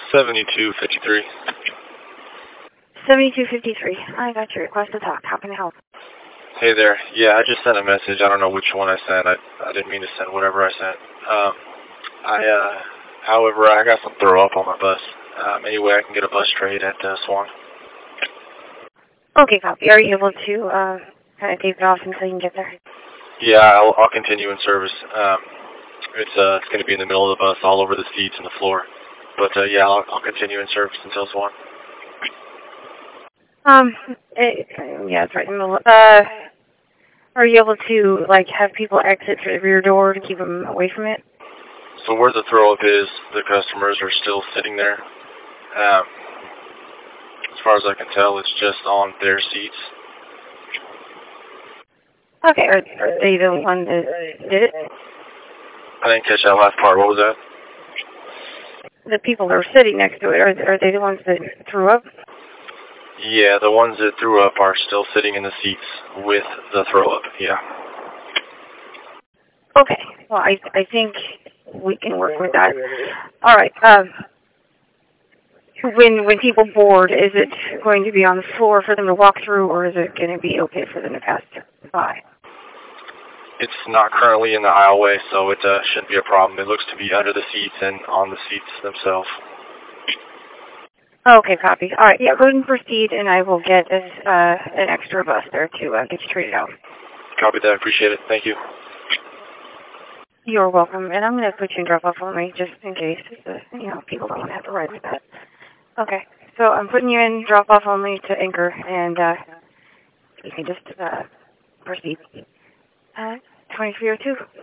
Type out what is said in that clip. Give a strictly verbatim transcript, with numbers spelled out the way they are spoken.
seventy-two fifty-three. seventy-two fifty-three. I got your request to talk. How can I help? Hey there. Yeah, I just sent a message. I don't know which one I sent. I, I didn't mean to send whatever I sent. Um, I, uh, however, I got some throw up on my bus. Um, anyway, I can get a bus trade at uh, Swan. Okay, copy. Are you able to uh, kind of tape it off until you can get there? Yeah, I'll, I'll continue in service. Um, it's uh, it's going to be in the middle of the bus, all over the seats and the floor. But uh, yeah, I'll, I'll continue in service until Swan. Um, it, yeah, it's right in the middle. Uh, are you able to, like, have people exit through the rear door to keep them away from it? So where the throw-up is, the customers are still sitting there. Um, as far as I can tell, it's just on their seats. Okay, are, are they the one that did it? I didn't catch that last part. What was that? The people that are sitting next to it, are, are they the ones that threw up? Yeah, the ones that threw up are still sitting in the seats with the throw-up, yeah. Okay, well, I, I think we can work with that. All right, um, when, when people board, is it going to be on the floor for them to walk through, or is it going to be okay for them to pass by? It's not currently in the aisleway, so it uh, shouldn't be a problem. It looks to be under the seats and on the seats themselves. Okay, copy. All right, yeah, go ahead and proceed, and I will get this, uh, an extra bus there to uh, get you treated out. Copy that. Appreciate it. Thank you. You're welcome, and I'm going to put you in drop-off only just in case, uh, you know, people don't have to ride with that. Okay, so I'm putting you in drop-off only to Anchor, and uh, you can just uh, proceed. Uh, twenty-three oh two.